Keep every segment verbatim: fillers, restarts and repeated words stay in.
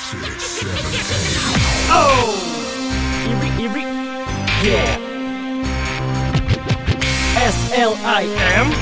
Oh! Ivry, Ivry, yeah. эс эл ай эм.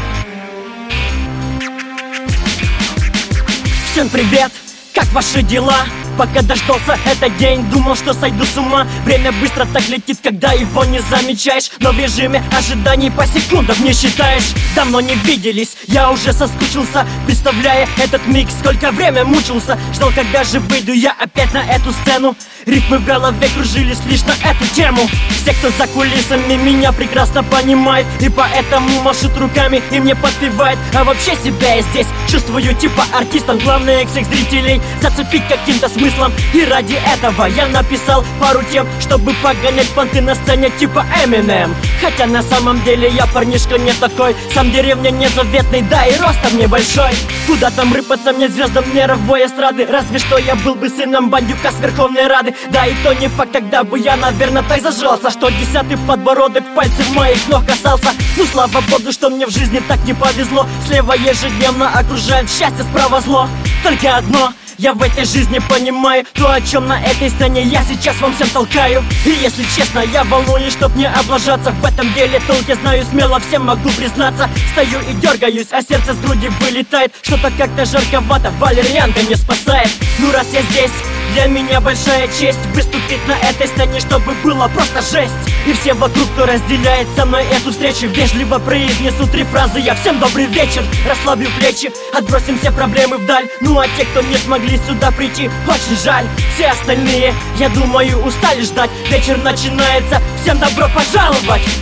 Всем привет! Как ваши дела? Пока дождался этот день, думал, что сойду с ума. Время быстро так летит, когда его не замечаешь. Но в режиме ожиданий по секундам не считаешь. Давно не виделись, я уже соскучился, представляя этот миг, сколько время мучился. Ждал, когда же выйду я опять на эту сцену. Ритмы в голове кружились лишь на эту тему. Все, кто за кулисами, меня прекрасно понимает, и поэтому машут руками и мне подпевает. А вообще себя я здесь чувствую типа артистом. Главное всех зрителей зацепить каким-то смыслом. И ради этого я написал пару тем, чтобы погонять понты на сцене типа Eminem. Хотя на самом деле я парнишка не такой, сам деревня не заветный, да и ростом небольшой. Куда там рыпаться мне звездам мировой эстрады? Разве что я был бы сыном бандюка с Верховной Рады. Да и то не факт, тогда бы я, наверное, так зажрался, что десятый подбородок пальцев моих ног касался. Ну слава богу, что мне в жизни так не повезло. Слева ежедневно окружает счастье, справа зло. Только одно я в этой жизни понимаю, то, о чем на этой сцене я сейчас вам всем толкаю. И если честно, я волнуюсь, чтоб не облажаться. В этом деле толк я знаю, смело всем могу признаться. Стою и дергаюсь, а сердце с груди вылетает. Что-то как-то жарковато, валерьянка не спасает. Ну раз я здесь, для меня большая честь выступить на этой сцене, чтобы было просто жесть. И все вокруг, кто разделяет со мной эту встречу, вежливо произнесу три фразы: я всем добрый вечер. Расслаблю плечи, отбросим все проблемы вдаль. Ну а те, кто не смогли сюда прийти, очень жаль. Все остальные, я думаю, устали ждать. Вечер начинается, всем добро пожаловать.